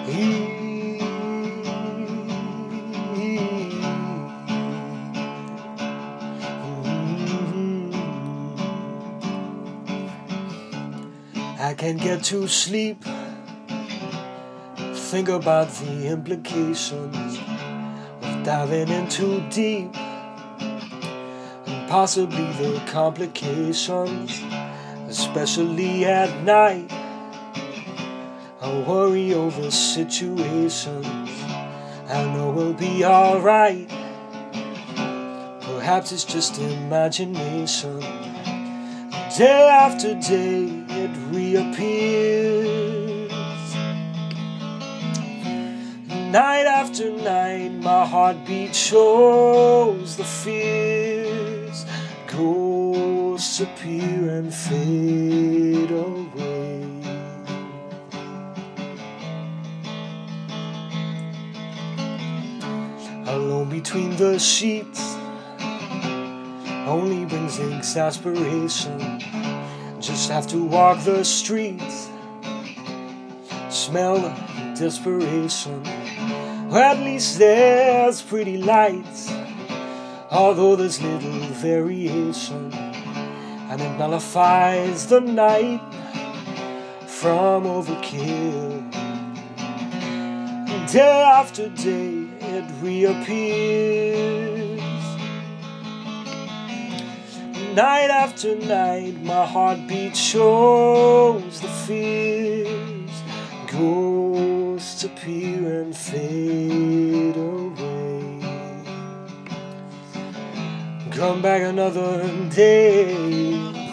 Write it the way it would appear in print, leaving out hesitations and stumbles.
I can't get to sleep, think about the implications of diving in too deep, and possibly the complications, especially at night. I worry over situations I know will be alright. Perhaps it's just imagination. Day after day it reappears. Night after night my heartbeat shows the fears. Ghosts appear and fade away. Alone between the sheets only brings exasperation. Just have to walk the streets, smell the desperation. Well, at least there's pretty lights, although there's little variation, and it nullifies the night from overkill. Day after day it reappears. Night after night my heartbeat shows the fears. Ghosts appear and fade away. Come back another day.